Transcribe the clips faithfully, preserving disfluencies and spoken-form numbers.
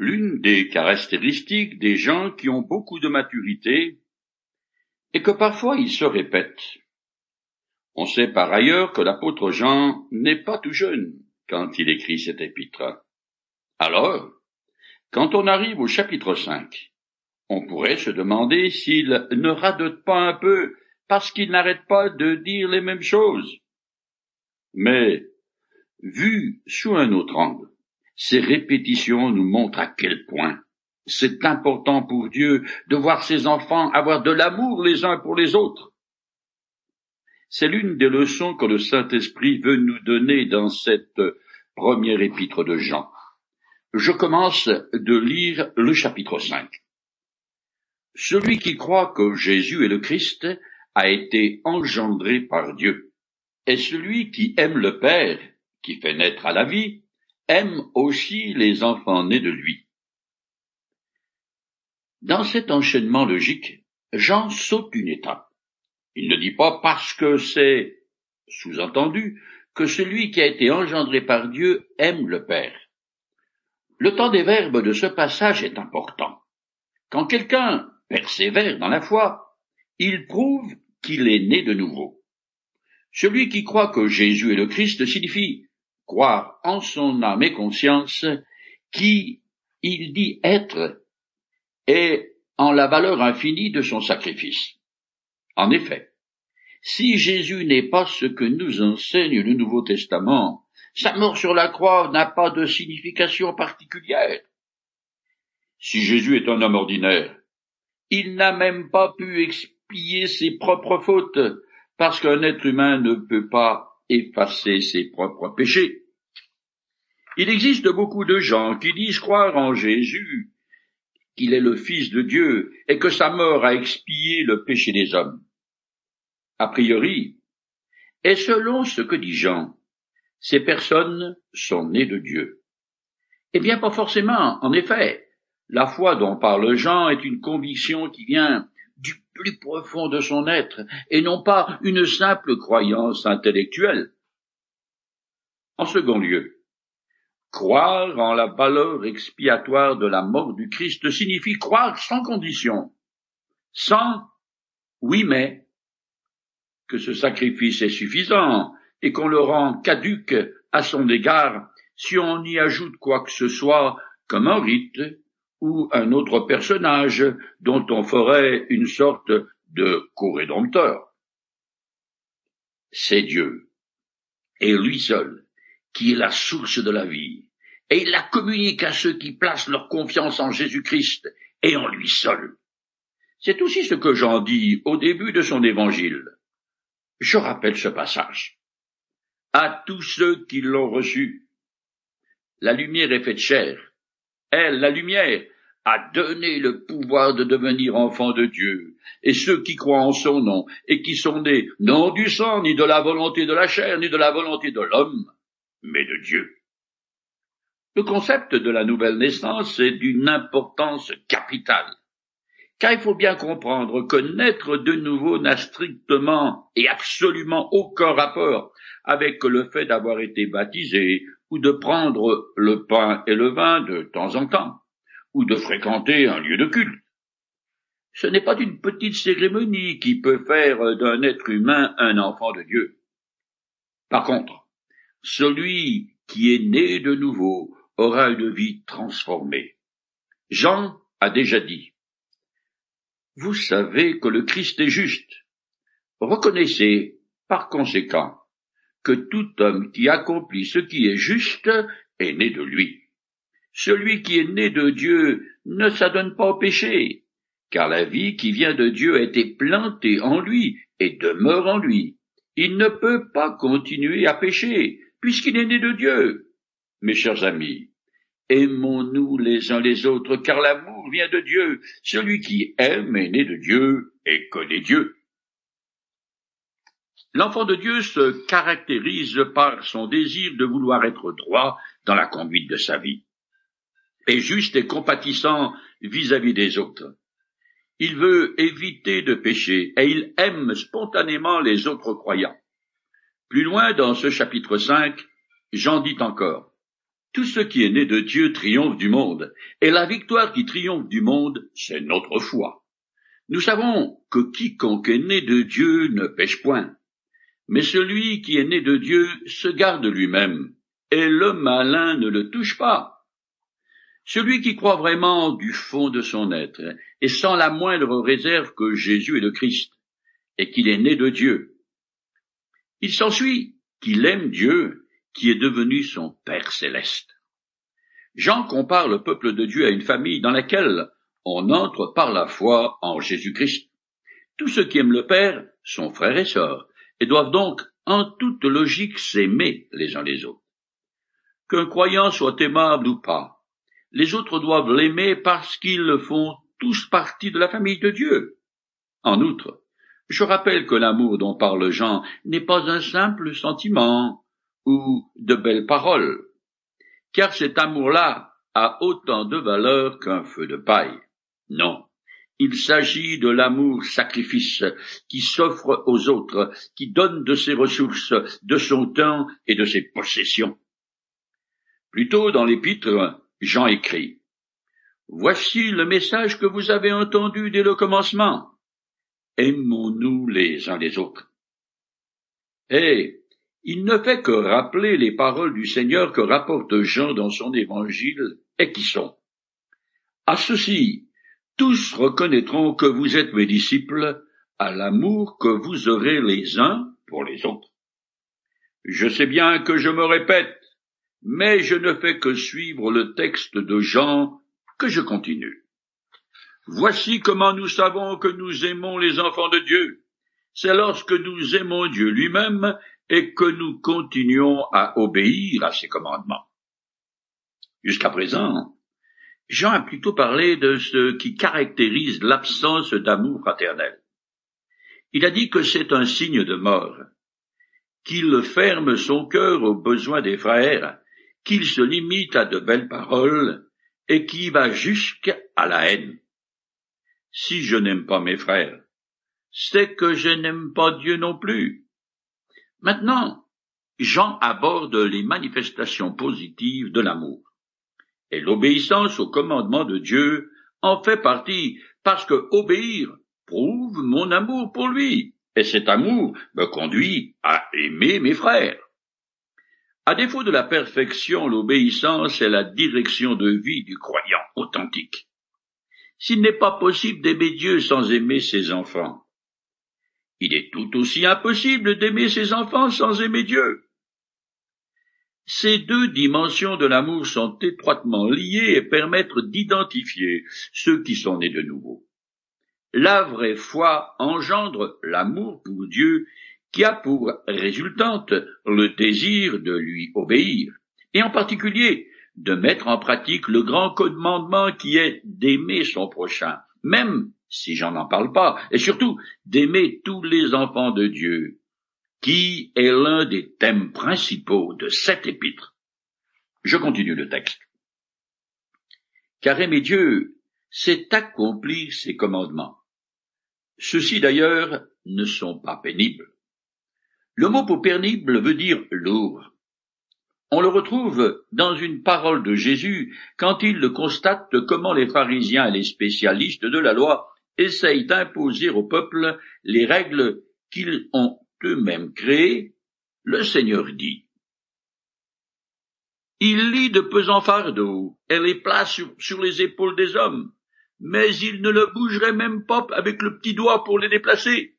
L'une des caractéristiques des gens qui ont beaucoup de maturité est que parfois ils se répètent. On sait par ailleurs que l'apôtre Jean n'est pas tout jeune quand il écrit cet épître. Alors, quand on arrive au chapitre cinq, on pourrait se demander s'il ne radote pas un peu parce qu'il n'arrête pas de dire les mêmes choses. Mais, vu sous un autre angle, ces répétitions nous montrent à quel point c'est important pour Dieu de voir ses enfants avoir de l'amour les uns pour les autres. C'est l'une des leçons que le Saint-Esprit veut nous donner dans cette première épître de Jean. Je commence de lire le chapitre cinq. Celui qui croit que Jésus est le Christ a été engendré par Dieu. Et celui qui aime le Père, qui fait naître à la vie, aime aussi les enfants nés de lui. Dans cet enchaînement logique, Jean saute une étape. Il ne dit pas parce que c'est sous-entendu que celui qui a été engendré par Dieu aime le Père. Le temps des verbes de ce passage est important. Quand quelqu'un persévère dans la foi, il prouve qu'il est né de nouveau. Celui qui croit que Jésus est le Christ signifie croire en son âme et conscience qui il dit être et en la valeur infinie de son sacrifice. En effet, si Jésus n'est pas ce que nous enseigne le Nouveau Testament, sa mort sur la croix n'a pas de signification particulière. Si Jésus est un homme ordinaire, il n'a même pas pu expier ses propres fautes, parce qu'un être humain ne peut pas effacer ses propres péchés. Il existe beaucoup de gens qui disent croire en Jésus, qu'il est le Fils de Dieu, et que sa mort a expié le péché des hommes. A priori, et selon ce que dit Jean, ces personnes sont nées de Dieu. Eh bien, pas forcément. En effet, la foi dont parle Jean est une conviction qui vient du plus profond de son être, et non pas une simple croyance intellectuelle. En second lieu, croire en la valeur expiatoire de la mort du Christ signifie croire sans condition, sans oui mais, que ce sacrifice est suffisant et qu'on le rend caduque à son égard si on y ajoute quoi que ce soit comme un rite ou un autre personnage dont on ferait une sorte de co-rédempteur. C'est Dieu, et lui seul, qui est la source de la vie, et il la communique à ceux qui placent leur confiance en Jésus-Christ et en lui seul. C'est aussi ce que Jean dit au début de son évangile. Je rappelle ce passage. À tous ceux qui l'ont reçu, la lumière est faite chair. Elle, la lumière, a donné le pouvoir de devenir enfants de Dieu. Et ceux qui croient en son nom et qui sont nés non du sang, ni de la volonté de la chair, ni de la volonté de l'homme, mais de Dieu. Le concept de la nouvelle naissance est d'une importance capitale. Car il faut bien comprendre que naître de nouveau n'a strictement et absolument aucun rapport avec le fait d'avoir été baptisé ou de prendre le pain et le vin de temps en temps, ou de fréquenter un lieu de culte. Ce n'est pas une petite cérémonie qui peut faire d'un être humain un enfant de Dieu. Par contre, celui qui est né de nouveau aura une vie transformée. Jean a déjà dit: vous savez que le Christ est juste. Reconnaissez, par conséquent, que tout homme qui accomplit ce qui est juste est né de lui. Celui qui est né de Dieu ne s'adonne pas au péché, car la vie qui vient de Dieu a été plantée en lui et demeure en lui. Il ne peut pas continuer à pécher, puisqu'il est né de Dieu. Mes chers amis, aimons-nous les uns les autres, car l'amour vient de Dieu. Celui qui aime est né de Dieu et connaît Dieu. L'enfant de Dieu se caractérise par son désir de vouloir être droit dans la conduite de sa vie, et juste et compatissant vis-à-vis des autres. Il veut éviter de pécher, et il aime spontanément les autres croyants. Plus loin dans ce chapitre cinq, Jean dit encore: Tout ce qui est né de Dieu triomphe du monde, et la victoire qui triomphe du monde, c'est notre foi. Nous savons que quiconque est né de Dieu ne pêche point, mais celui qui est né de Dieu se garde lui-même, et le malin ne le touche pas. Celui qui croit vraiment du fond de son être, et sans la moindre réserve que Jésus est le Christ, et qu'il est né de Dieu, il s'ensuit qu'il aime Dieu, qui est devenu son Père céleste. Jean compare le peuple de Dieu à une famille dans laquelle on entre par la foi en Jésus-Christ. Tous ceux qui aiment le Père sont frères et sœurs, et doivent donc, en toute logique, s'aimer les uns les autres. Qu'un croyant soit aimable ou pas, les autres doivent l'aimer parce qu'ils font tous partie de la famille de Dieu. En outre, je rappelle que l'amour dont parle Jean n'est pas un simple sentiment ou de belles paroles, car cet amour-là a autant de valeur qu'un feu de paille. Non, il s'agit de l'amour sacrifice qui s'offre aux autres, qui donne de ses ressources, de son temps et de ses possessions. Plus tôt dans l'épître, Jean écrit « Voici le message que vous avez entendu dès le commencement. Aimons-nous les uns les autres. » Et il ne fait que rappeler les paroles du Seigneur que rapporte Jean dans son évangile, et qui sont « À ceci, tous reconnaîtront que vous êtes mes disciples, à l'amour que vous aurez les uns pour les autres. » Je sais bien que je me répète, mais je ne fais que suivre le texte de Jean, que je continue. Voici comment nous savons que nous aimons les enfants de Dieu. C'est lorsque nous aimons Dieu lui-même et que nous continuons à obéir à ses commandements. Jusqu'à présent, Jean a plutôt parlé de ce qui caractérise l'absence d'amour fraternel. Il a dit que c'est un signe de mort, qu'il ferme son cœur aux besoins des frères, qu'il se limite à de belles paroles et qui va jusqu'à la haine. Si je n'aime pas mes frères, c'est que je n'aime pas Dieu non plus. Maintenant, Jean aborde les manifestations positives de l'amour. Et l'obéissance au commandement de Dieu en fait partie, parce que obéir prouve mon amour pour lui, et cet amour me conduit à aimer mes frères. À défaut de la perfection, l'obéissance est la direction de vie du croyant authentique. S'il n'est pas possible d'aimer Dieu sans aimer ses enfants, il est tout aussi impossible d'aimer ses enfants sans aimer Dieu. Ces deux dimensions de l'amour sont étroitement liées et permettent d'identifier ceux qui sont nés de nouveau. La vraie foi engendre l'amour pour Dieu qui a pour résultante le désir de lui obéir, et en particulier de mettre en pratique le grand commandement qui est d'aimer son prochain, même si j'en en parle pas, et surtout d'aimer tous les enfants de Dieu, qui est l'un des thèmes principaux de cette épître. Je continue le texte. Car aimer Dieu, c'est accomplir ses commandements. Ceux-ci d'ailleurs ne sont pas pénibles. Le mot pour pénible veut dire lourd. On le retrouve dans une parole de Jésus quand il le constate comment les pharisiens et les spécialistes de la loi essayent d'imposer au peuple les règles qu'ils ont eux-mêmes créées. Le Seigneur dit: Il lie de pesants fardeaux et les place sur, sur les épaules des hommes, mais il ne le bougerait même pas avec le petit doigt pour les déplacer.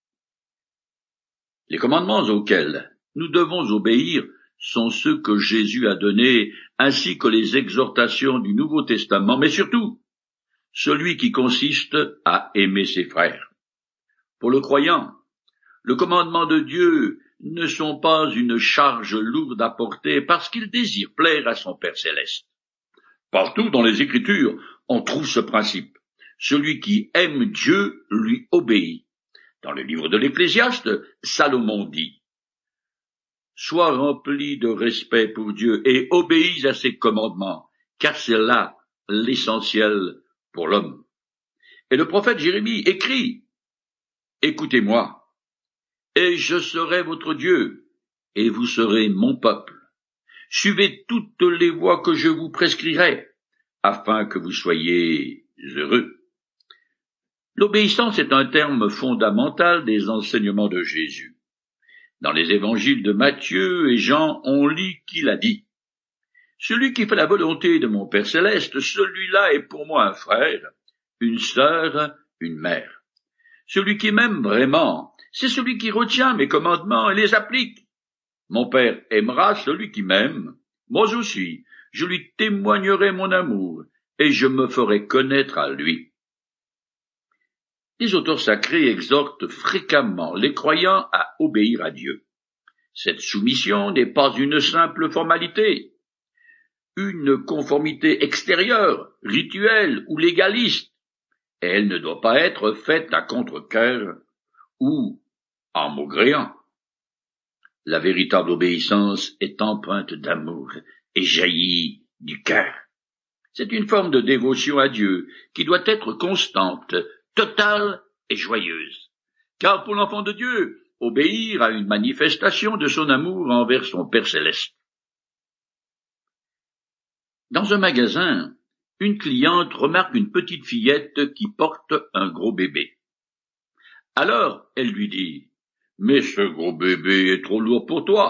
Les commandements auxquels nous devons obéir sont ceux que Jésus a donnés, ainsi que les exhortations du Nouveau Testament, mais surtout celui qui consiste à aimer ses frères. Pour le croyant, le commandement de Dieu ne sont pas une charge lourde à porter parce qu'il désire plaire à son Père céleste. Partout dans les Écritures, on trouve ce principe. Celui qui aime Dieu lui obéit. Dans le livre de l'Ecclésiaste, Salomon dit: Sois rempli de respect pour Dieu et obéis à ses commandements, car c'est là l'essentiel pour l'homme. Et le prophète Jérémie écrit: Écoutez-moi, et je serai votre Dieu, et vous serez mon peuple. Suivez toutes les voies que je vous prescrirai, afin que vous soyez heureux. L'obéissance est un terme fondamental des enseignements de Jésus. Dans les évangiles de Matthieu et Jean, on lit qu'il a dit « Celui qui fait la volonté de mon Père céleste, celui-là est pour moi un frère, une sœur, une mère. Celui qui m'aime vraiment, c'est celui qui retient mes commandements et les applique. Mon Père aimera celui qui m'aime. Moi aussi, je lui témoignerai mon amour, et je me ferai connaître à lui. » Les auteurs sacrés exhortent fréquemment les croyants à obéir à Dieu. Cette soumission n'est pas une simple formalité, une conformité extérieure, rituelle ou légaliste, et elle ne doit pas être faite à contre-cœur ou en maugréant. La véritable obéissance est empreinte d'amour et jaillit du cœur. C'est une forme de dévotion à Dieu qui doit être constante, totale et joyeuse. Car pour l'enfant de Dieu, obéir à une manifestation de son amour envers son Père céleste. Dans un magasin, une cliente remarque une petite fillette qui porte un gros bébé. Alors, elle lui dit « Mais ce gros bébé est trop lourd pour toi. »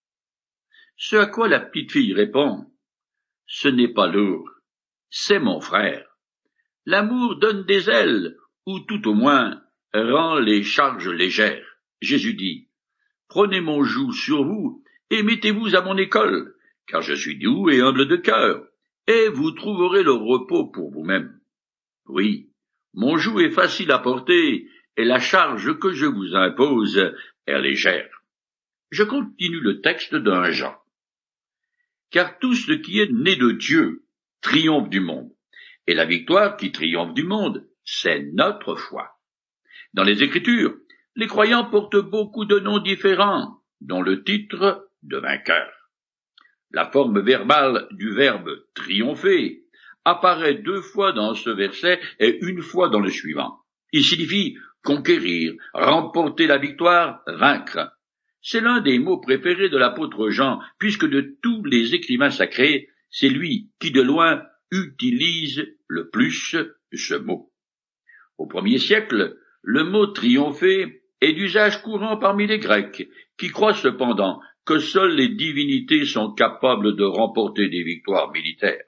Ce à quoi la petite fille répond « Ce n'est pas lourd, c'est mon frère. L'amour donne des ailes, ou tout au moins rend les charges légères. » Jésus dit « Prenez mon joug sur vous et mettez-vous à mon école, car je suis doux et humble de cœur, et vous trouverez le repos pour vous-même. Oui, mon joug est facile à porter, et la charge que je vous impose est légère. » Je continue le texte d'un Jean. « Car tout ce qui est né de Dieu triomphe du monde. Et la victoire qui triomphe du monde, c'est notre foi. » Dans les Écritures, les croyants portent beaucoup de noms différents, dont le titre de vainqueur. La forme verbale du verbe triompher apparaît deux fois dans ce verset et une fois dans le suivant. Il signifie conquérir, remporter la victoire, vaincre. C'est l'un des mots préférés de l'apôtre Jean, puisque de tous les écrivains sacrés, c'est lui qui de loin utilise le plus ce mot. Au premier siècle, le mot triompher est d'usage courant parmi les Grecs, qui croient cependant que seules les divinités sont capables de remporter des victoires militaires.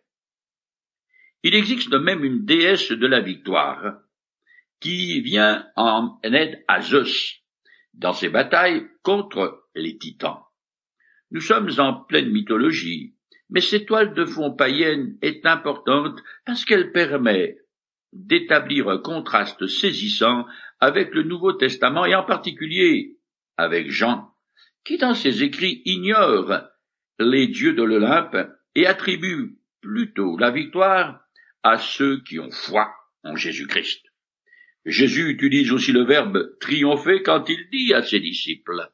Il existe même une déesse de la victoire, qui vient en aide à Zeus, dans ses batailles contre les titans. Nous sommes en pleine mythologie, mais cette toile de fond païenne est importante parce qu'elle permet d'établir un contraste saisissant avec le Nouveau Testament et en particulier avec Jean, qui dans ses écrits ignore les dieux de l'Olympe et attribue plutôt la victoire à ceux qui ont foi en Jésus-Christ. Jésus utilise aussi le verbe triompher quand il dit à ses disciples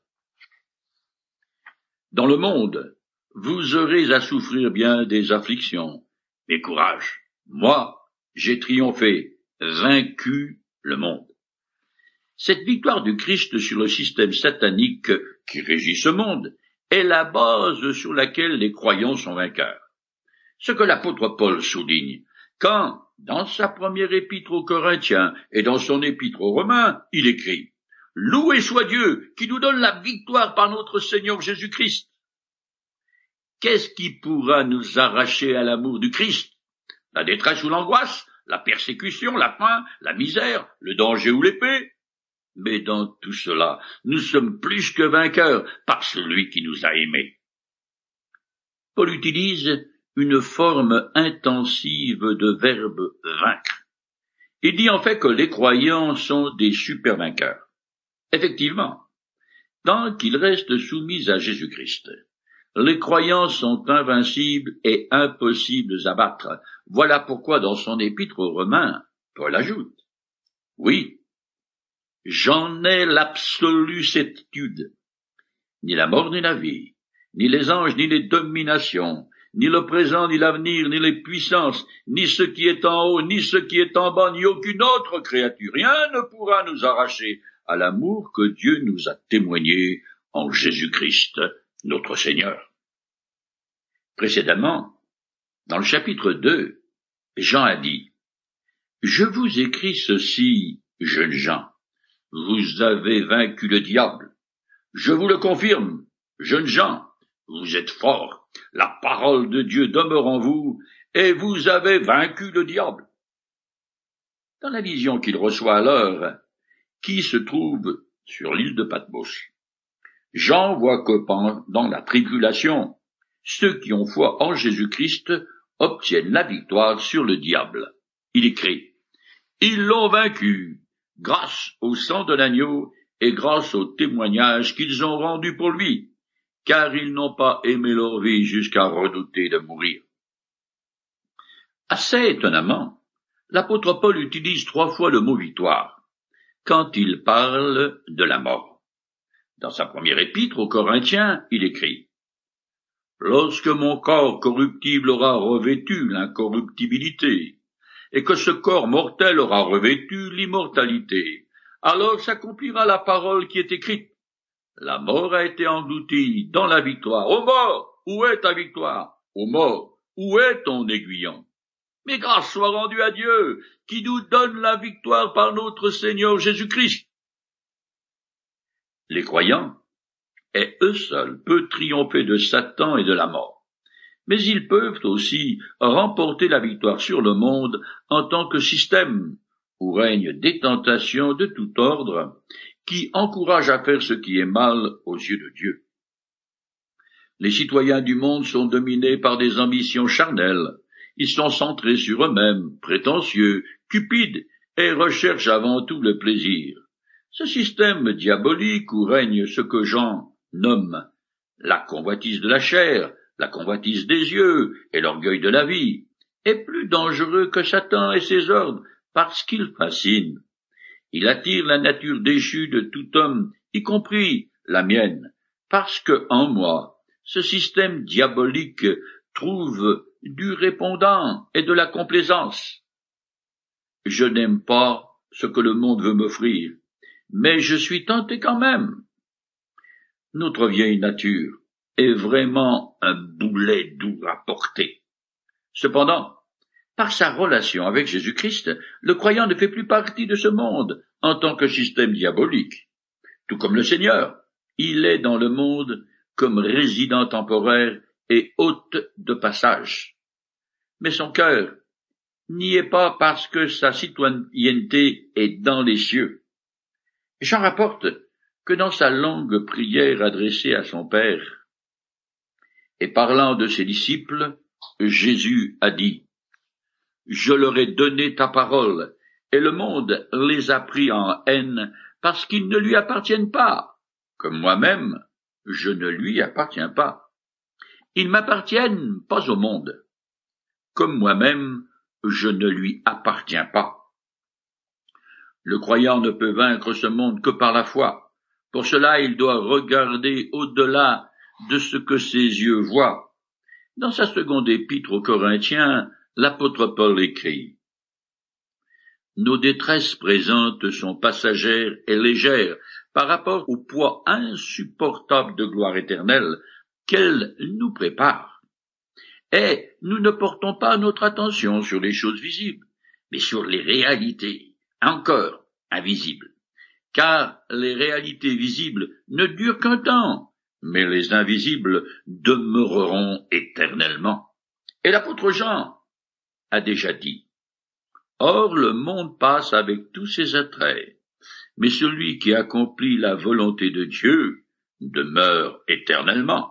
« Dans le monde, vous aurez à souffrir bien des afflictions, mais courage, moi, j'ai triomphé, vaincu le monde. » Cette victoire du Christ sur le système satanique qui régit ce monde est la base sur laquelle les croyants sont vainqueurs. Ce que l'apôtre Paul souligne, quand, dans sa première épître aux Corinthiens et dans son épître aux Romains, il écrit « Loué soit Dieu qui nous donne la victoire par notre Seigneur Jésus-Christ. » Qu'est-ce qui pourra nous arracher à l'amour du Christ? La détresse ou l'angoisse, la persécution, la faim, la misère, le danger ou l'épée? Mais dans tout cela, nous sommes plus que vainqueurs par celui qui nous a aimés. Paul utilise une forme intensive de verbe vaincre. Il dit en fait que les croyants sont des super vainqueurs. Effectivement, tant qu'ils restent soumis à Jésus-Christ, les croyants sont invincibles et impossibles à battre. Voilà pourquoi dans son épître aux Romains, Paul ajoute « Oui, j'en ai l'absolue certitude. Ni la mort ni la vie, ni les anges ni les dominations, ni le présent ni l'avenir, ni les puissances, ni ce qui est en haut, ni ce qui est en bas, ni aucune autre créature, rien ne pourra nous arracher à l'amour que Dieu nous a témoigné en Jésus-Christ, notre Seigneur. » Précédemment, dans le chapitre deux, Jean a dit « Je vous écris ceci, jeunes gens, vous avez vaincu le diable. Je vous le confirme, jeunes gens, vous êtes forts, la parole de Dieu demeure en vous, et vous avez vaincu le diable. » Dans la vision qu'il reçoit alors, qui se trouve sur l'île de Patmos, Jean voit que pendant la tribulation, ceux qui ont foi en Jésus-Christ obtiennent la victoire sur le diable. Il écrit « Ils l'ont vaincu, grâce au sang de l'agneau et grâce au témoignage qu'ils ont rendu pour lui, car ils n'ont pas aimé leur vie jusqu'à redouter de mourir. » Assez étonnamment, l'apôtre Paul utilise trois fois le mot victoire, quand il parle de la mort. Dans sa première épître aux Corinthiens, il écrit « Lorsque mon corps corruptible aura revêtu l'incorruptibilité, et que ce corps mortel aura revêtu l'immortalité, alors s'accomplira la parole qui est écrite. La mort a été engloutie dans la victoire. Ô mort, où est ta victoire? Ô mort, où est ton aiguillon? Mais grâce soit rendue à Dieu, qui nous donne la victoire par notre Seigneur Jésus-Christ. » Les croyants, et eux seuls, peuvent triompher de Satan et de la mort. Mais ils peuvent aussi remporter la victoire sur le monde en tant que système où règnent des tentations de tout ordre qui encouragent à faire ce qui est mal aux yeux de Dieu. Les citoyens du monde sont dominés par des ambitions charnelles. Ils sont centrés sur eux-mêmes, prétentieux, cupides, et recherchent avant tout le plaisir. Ce système diabolique où règne ce que Jean nomme la convoitise de la chair, la convoitise des yeux et l'orgueil de la vie, est plus dangereux que Satan et ses ordres parce qu'il fascine. Il attire la nature déchue de tout homme, y compris la mienne, parce que en moi, ce système diabolique trouve du répondant et de la complaisance. Je n'aime pas ce que le monde veut m'offrir, mais je suis tenté quand même. Notre vieille nature est vraiment un boulet doux à porter. Cependant, par sa relation avec Jésus-Christ, le croyant ne fait plus partie de ce monde en tant que système diabolique. Tout comme le Seigneur, il est dans le monde comme résident temporaire et hôte de passage. Mais son cœur n'y est pas parce que sa citoyenneté est dans les cieux. Jean rapporte que dans sa longue prière adressée à son Père, et parlant de ses disciples, Jésus a dit « Je leur ai donné ta parole, et le monde les a pris en haine parce qu'ils ne lui appartiennent pas, comme moi-même, je ne lui appartiens pas. Ils m'appartiennent pas au monde, comme moi-même, je ne lui appartiens pas. » Le croyant ne peut vaincre ce monde que par la foi. Pour cela, il doit regarder au-delà de ce que ses yeux voient. Dans sa seconde épître aux Corinthiens, l'apôtre Paul écrit « Nos détresses présentes sont passagères et légères par rapport au poids insupportable de gloire éternelle qu'elles nous préparent. Et nous ne portons pas notre attention sur les choses visibles, mais sur les réalités encore invisibles, car les réalités visibles ne durent qu'un temps, mais les invisibles demeureront éternellement. » Et l'apôtre Jean a déjà dit « Or le monde passe avec tous ses attraits, mais celui qui accomplit la volonté de Dieu demeure éternellement. »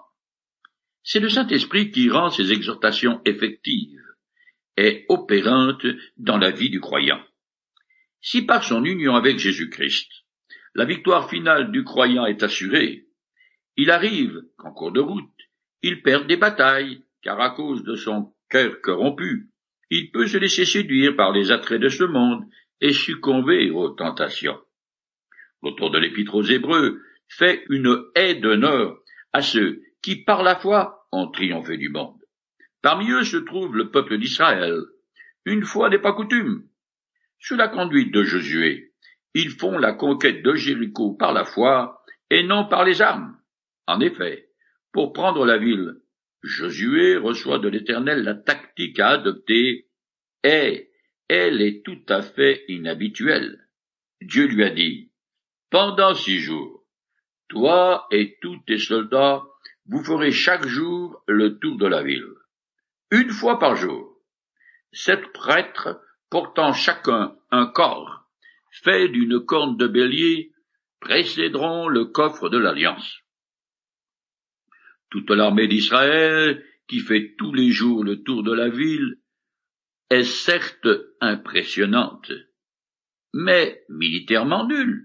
C'est le Saint-Esprit qui rend ces exhortations effectives et opérantes dans la vie du croyant. Si par son union avec Jésus-Christ, la victoire finale du croyant est assurée, il arrive qu'en cours de route, il perd des batailles, car à cause de son cœur corrompu, il peut se laisser séduire par les attraits de ce monde et succomber aux tentations. L'auteur de l'Épître aux Hébreux fait une haie d'honneur à ceux qui, par la foi, ont triomphé du monde. Parmi eux se trouve le peuple d'Israël. Une fois n'est pas coutume. Sous la conduite de Josué, ils font la conquête de Jéricho par la foi et non par les armes. En effet, pour prendre la ville, Josué reçoit de l'Éternel la tactique à adopter, et elle est tout à fait inhabituelle. Dieu lui a dit, « Pendant six jours, toi et tous tes soldats, vous ferez chaque jour le tour de la ville, une fois par jour. Sept prêtres, portant chacun un corps, fait d'une corne de bélier, précéderont le coffre de l'Alliance. Toute l'armée d'Israël, qui fait tous les jours le tour de la ville, est certes impressionnante, mais militairement nulle.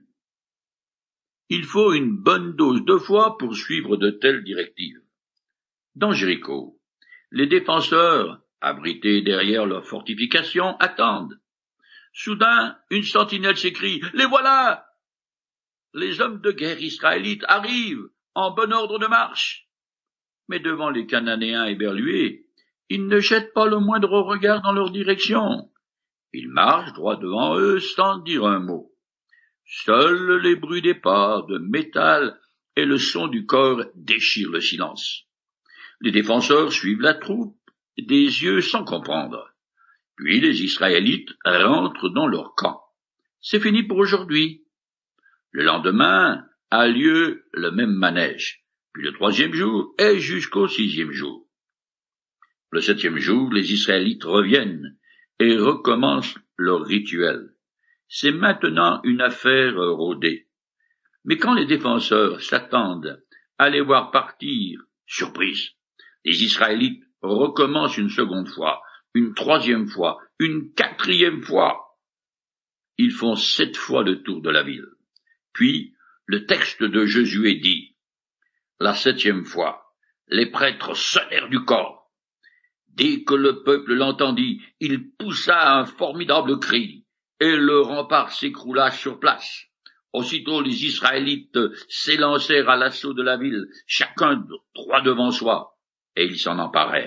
Il faut une bonne dose de foi pour suivre de telles directives. Dans Jéricho, les défenseurs, abrités derrière leurs fortifications, attendent. Soudain, une sentinelle s'écrie « Les voilà !» Les hommes de guerre israélites arrivent, en bon ordre de marche. Mais devant les Cananéens éberlués, ils ne jettent pas le moindre regard dans leur direction. Ils marchent droit devant eux sans dire un mot. Seuls les bruits des pas, de métal et le son du corps déchirent le silence. Les défenseurs suivent la troupe, des yeux sans comprendre. Puis les Israélites rentrent dans leur camp. C'est fini pour aujourd'hui. Le lendemain a lieu le même manège, puis le troisième jour et jusqu'au sixième jour. Le septième jour, les Israélites reviennent et recommencent leur rituel. C'est maintenant une affaire rodée. Mais quand les défenseurs s'attendent à les voir partir, surprise, les Israélites recommencent une seconde fois, une troisième fois, une quatrième fois. Ils font sept fois le tour de la ville. Puis, le texte de Josué dit, « La septième fois, les prêtres sonnèrent du corps. Dès que le peuple l'entendit, il poussa un formidable cri, et le rempart s'écroula sur place. Aussitôt les Israélites s'élancèrent à l'assaut de la ville, chacun droit devant soi, et ils s'en emparèrent. »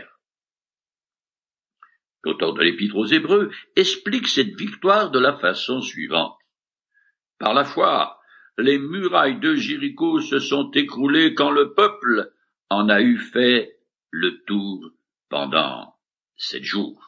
L'auteur de l'Épître aux Hébreux explique cette victoire de la façon suivante. Par la foi, les murailles de Jéricho se sont écroulées quand le peuple en a eu fait le tour pendant sept jours.